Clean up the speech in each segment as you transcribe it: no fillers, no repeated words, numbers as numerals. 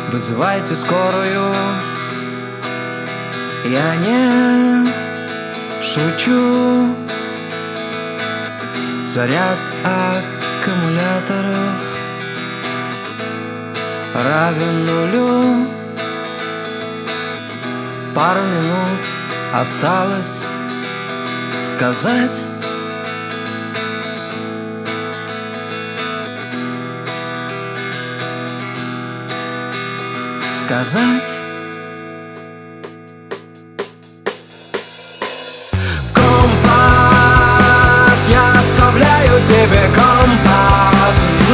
Вызывайте скорую. Я не шучу. Заряд аккумуляторов равен нулю. Пару минут осталось сказать. Сказать. Компас, я оставляю тебе компас.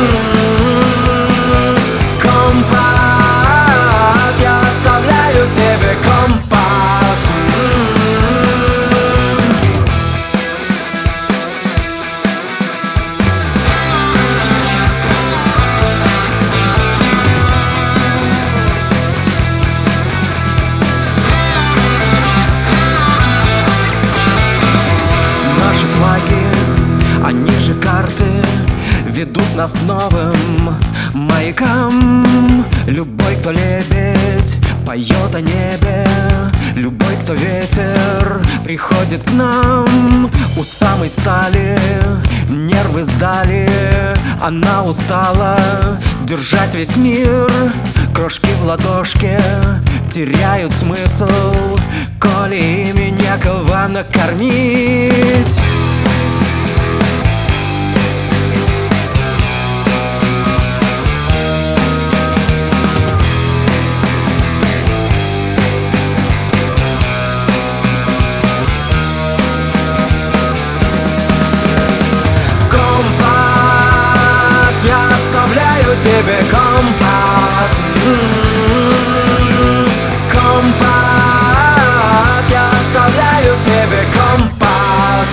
Компас, я оставляю тебе компас. Наши флаги, они же карты, ведут нас к новым маякам. Любой, кто лебедь, поет о небе. Любой, кто ветер, приходит к нам. У самой стали нервы сдали. Она устала держать весь мир. Крошки в ладошке теряют смысл, коли ими некого накормить. Компас, я оставляю тебе компас. Компас, я оставляю тебе компас.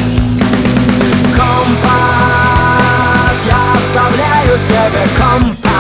Тебе компас.